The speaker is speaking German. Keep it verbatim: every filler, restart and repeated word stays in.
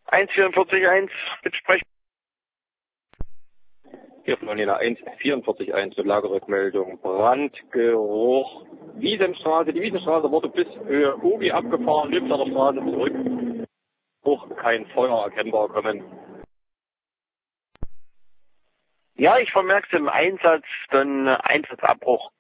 eins vierundvierzig eins, bitte sprechen. Hier von Nina eins vierundvierzig eins mit Lagerrückmeldung. Brandgeruch. Wiesenstraße. Die Wiesenstraße wurde bis Höhe Ugi abgefahren. Lübzer Straße zurück. Hoch kein Feuer erkennbar kommen. Ja, ich vermerke es im Einsatz, dann Einsatzabbruch